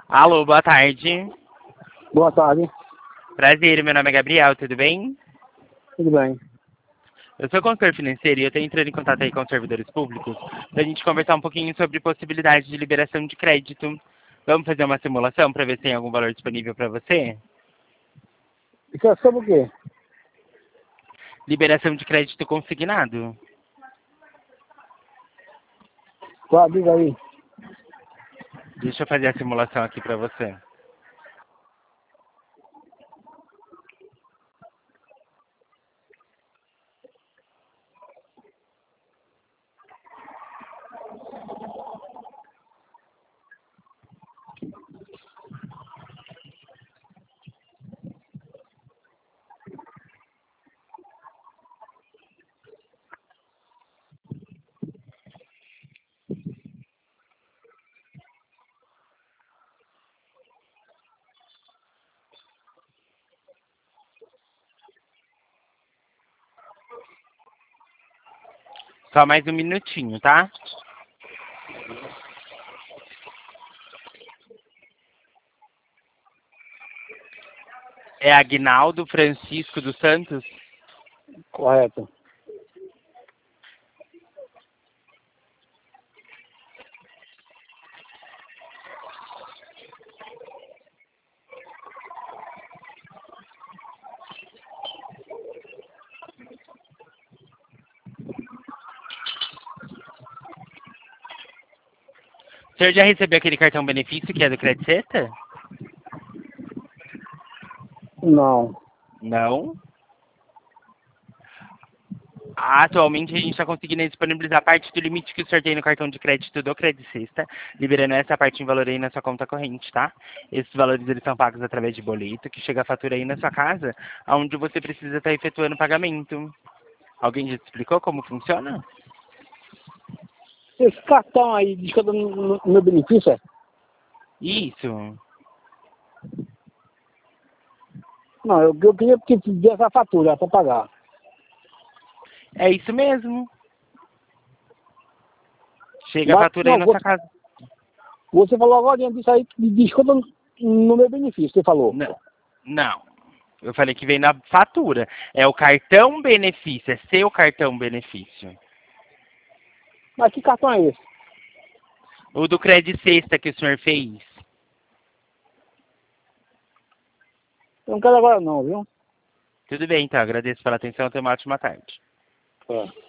Alô, boa tarde. Boa tarde. Prazer, meu nome é Gabriel, tudo bem? Tudo bem. Eu sou consultor financeiro e eu estou entrando em contato aí com os servidores públicos para a gente conversar um pouquinho sobre possibilidade de liberação de crédito. Vamos fazer uma simulação para ver se tem algum valor disponível para você? Isso é sobre o quê? Liberação de crédito consignado. Qual, diga aí. Deixa eu fazer a simulação aqui para você. Só mais um minutinho, tá? É Agnaldo Francisco dos Santos? Correto. O senhor já recebeu aquele cartão benefício que é do Credit Sexta? Não. Não. Atualmente a gente está conseguindo disponibilizar parte do limite que o senhor tem no cartão de crédito do Credit Sexta, liberando essa parte em valor aí na sua conta corrente, tá? Esses valores eles são pagos através de boleto, que chega a fatura aí na sua casa, onde você precisa estar efetuando o pagamento. Alguém já te explicou como funciona? Esse cartão aí diz que eu dou no meu benefício, é? Isso. Não, eu queria que dê essa fatura para pagar. É isso mesmo. Chega a Mas, fatura aí não, na sua casa. você falou agora disso aí, diz que eu dou no meu benefício, você falou. Não. Não. Eu falei que vem na fatura. É o cartão benefício, é seu cartão benefício. Mas que cartão é esse? O do Credit Sexta que o senhor fez. Eu não quero agora não, viu? Tudo bem, então. Agradeço pela atenção. Tenha uma ótima tarde. É.